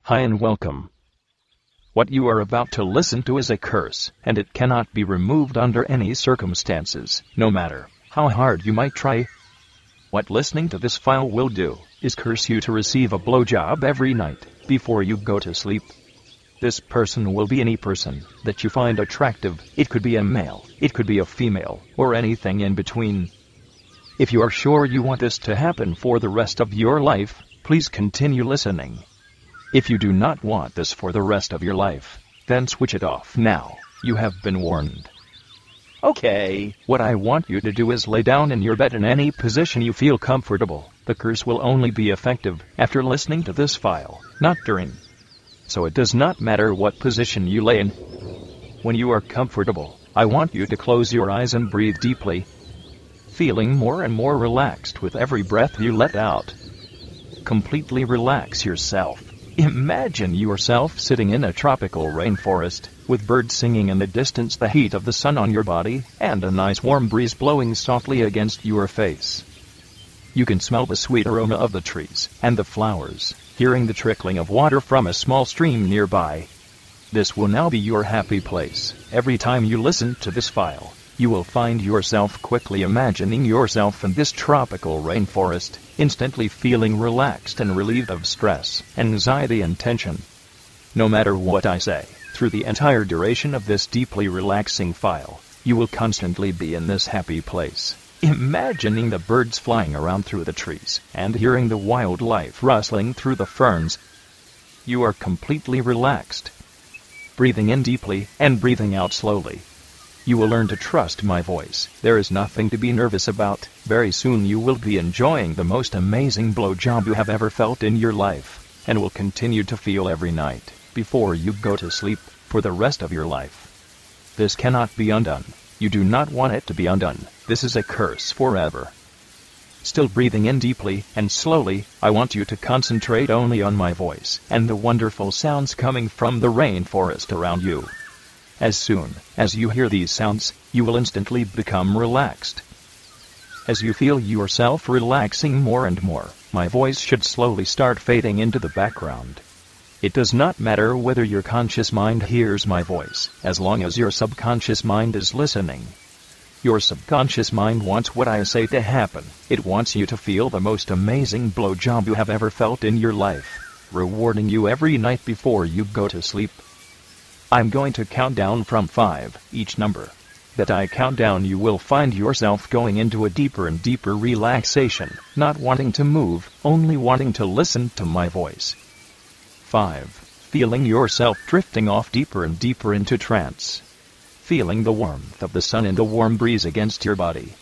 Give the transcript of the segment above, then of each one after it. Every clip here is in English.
Hi and welcome. What you are about to listen to is a curse, and it cannot be removed under any circumstances, no matter how hard you might try. What listening to this file will do is curse you to receive a blowjob every night before you go to sleep. This person will be any person that you find attractive. It could be a male, it could be a female, or anything in between. If you are sure you want this to happen for the rest of your life, please continue listening. If you do not want this for the rest of your life, then switch it off now. You have been warned. Okay, what I want you to do is lay down in your bed in any position you feel comfortable. The curse will only be effective after listening to this file, not during. So it does not matter what position you lay in. When you are comfortable, I want you to close your eyes and breathe deeply, feeling more and more relaxed with every breath you let out. Completely relax yourself. Imagine yourself sitting in a tropical rainforest, with birds singing in the distance, the heat of the sun on your body, and a nice warm breeze blowing softly against your face. You can smell the sweet aroma of the trees and the flowers, hearing the trickling of water from a small stream nearby. This will now be your happy place. Every time you listen to this file, you will find yourself quickly imagining yourself in this tropical rainforest, instantly feeling relaxed and relieved of stress, anxiety and tension. No matter what I say, through the entire duration of this deeply relaxing file, you will constantly be in this happy place, imagining the birds flying around through the trees, and hearing the wildlife rustling through the ferns. You are completely relaxed, breathing in deeply and breathing out slowly. You will learn to trust my voice. There is nothing to be nervous about. Very soon you will be enjoying the most amazing blowjob you have ever felt in your life, and will continue to feel every night before you go to sleep for the rest of your life. This cannot be undone. You do not want it to be undone. This is a curse forever. Still breathing in deeply and slowly, I want you to concentrate only on my voice and the wonderful sounds coming from the rainforest around you. As soon as you hear these sounds, you will instantly become relaxed. As you feel yourself relaxing more and more, my voice should slowly start fading into the background. It does not matter whether your conscious mind hears my voice, as long as your subconscious mind is listening. Your subconscious mind wants what I say to happen. It wants you to feel the most amazing blowjob you have ever felt in your life, rewarding you every night before you go to sleep. I'm going to count down from 5, each number that I count down you will find yourself going into a deeper and deeper relaxation, not wanting to move, only wanting to listen to my voice. 5. Feeling yourself drifting off deeper and deeper into trance. Feeling the warmth of the sun and the warm breeze against your body.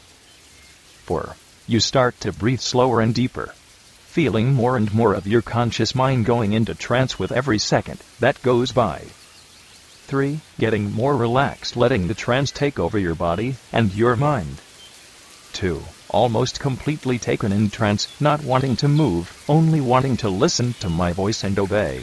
4. You start to breathe slower and deeper, feeling more and more of your conscious mind going into trance with every second that goes by. 3. Getting more relaxed, letting the trance take over your body and your mind. 2. Almost completely taken in trance, not wanting to move, only wanting to listen to my voice and obey.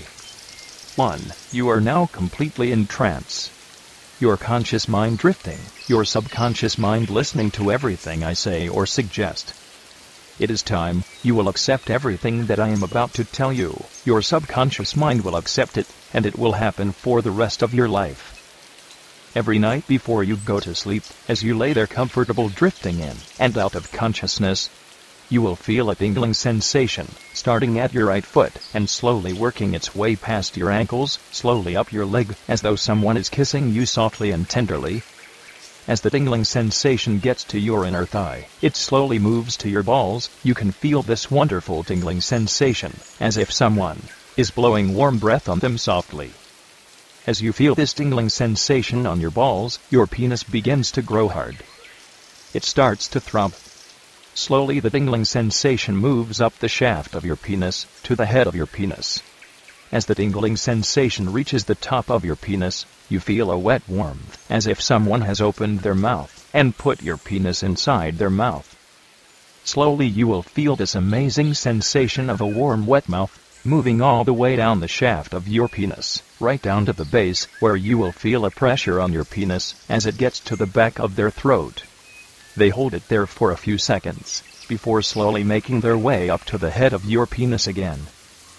1. You are now completely in trance. Your conscious mind drifting, your subconscious mind listening to everything I say or suggest. It is time you will accept everything that I am about to tell you. Your subconscious mind will accept it, and it will happen for the rest of your life. Every night before you go to sleep, as you lay there comfortable drifting in and out of consciousness, you will feel a tingling sensation, starting at your right foot and slowly working its way past your ankles, slowly up your leg, as though someone is kissing you softly and tenderly. As the tingling sensation gets to your inner thigh, it slowly moves to your balls. You can feel this wonderful tingling sensation, as if someone is blowing warm breath on them softly. As you feel this tingling sensation on your balls, your penis begins to grow hard. It starts to throb. Slowly the tingling sensation moves up the shaft of your penis, to the head of your penis. As the tingling sensation reaches the top of your penis, you feel a wet warmth, as if someone has opened their mouth and put your penis inside their mouth. Slowly you will feel this amazing sensation of a warm wet mouth, moving all the way down the shaft of your penis, right down to the base, where you will feel a pressure on your penis as it gets to the back of their throat. They hold it there for a few seconds, before slowly making their way up to the head of your penis again.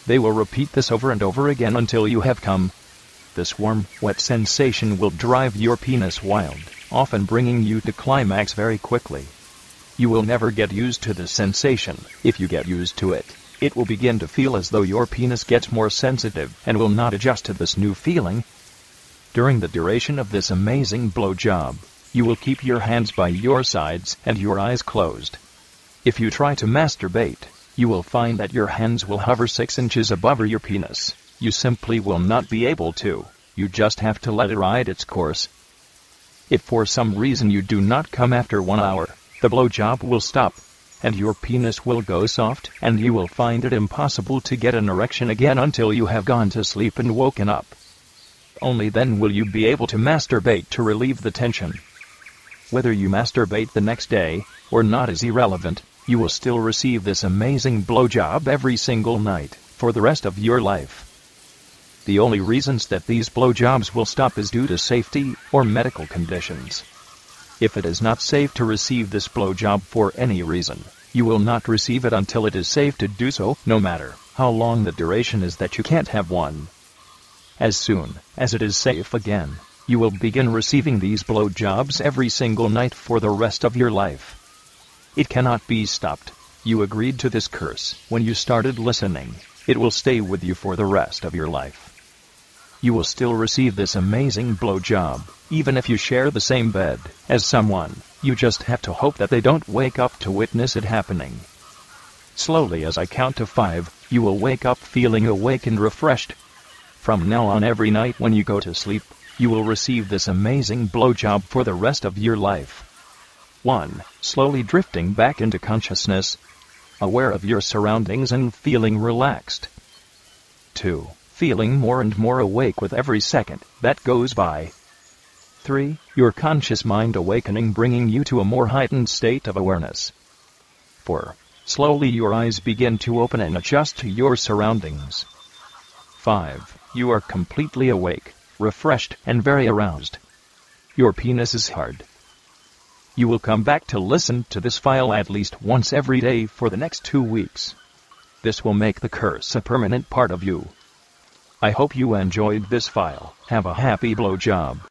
They will repeat this over and over again until you have come. This warm, wet sensation will drive your penis wild, often bringing you to climax very quickly. You will never get used to this sensation. If you get used to it, it will begin to feel as though your penis gets more sensitive and will not adjust to this new feeling. During the duration of this amazing blowjob, you will keep your hands by your sides and your eyes closed. If you try to masturbate, you will find that your hands will hover 6 inches above your penis. You simply will not be able to. You just have to let it ride its course. If for some reason you do not come after 1 hour, the blowjob will stop, and your penis will go soft, and you will find it impossible to get an erection again until you have gone to sleep and woken up. Only then will you be able to masturbate to relieve the tension. Whether you masturbate the next day or not is irrelevant. You will still receive this amazing blowjob every single night for the rest of your life. The only reasons that these blowjobs will stop is due to safety or medical conditions. If it is not safe to receive this blowjob for any reason, you will not receive it until it is safe to do so, no matter how long the duration is that you can't have one. As soon as it is safe again, you will begin receiving these blowjobs every single night for the rest of your life. It cannot be stopped. You agreed to this curse when you started listening. It will stay with you for the rest of your life. You will still receive this amazing blowjob, even if you share the same bed as someone. You just have to hope that they don't wake up to witness it happening. Slowly as I count to 5, you will wake up feeling awake and refreshed. From now on, every night when you go to sleep, you will receive this amazing blowjob for the rest of your life. 1. Slowly drifting back into consciousness, aware of your surroundings and feeling relaxed. 2. Feeling more and more awake with every second that goes by. 3. Your conscious mind awakening, bringing you to a more heightened state of awareness. 4. Slowly your eyes begin to open and adjust to your surroundings. 5. You are completely awake, refreshed, and very aroused. Your penis is hard. You will come back to listen to this file at least once every day for the next 2 weeks. This will make the curse a permanent part of you. I hope you enjoyed this file. Have a happy blowjob.